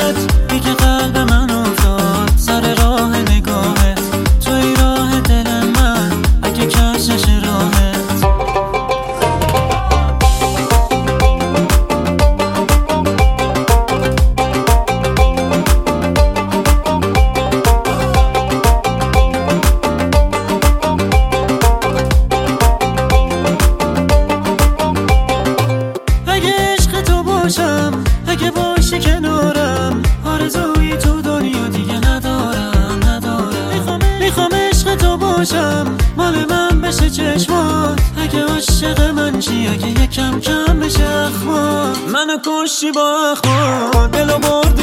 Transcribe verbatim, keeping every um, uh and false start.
نگاهت دیگه قلب من افتاد سر راه نگاهت، توی راه دل من اگه کش نشه راهت. اگه باشی کنارم آرزویی تو دنیا دیگه ندارم ندارم میخوام میخوام عشق تو باشم، مال من بشه چشمات. اگه عاشق من چی، اگه یکم کم بشه اخمات، منو کشی با اخمات، دلو برد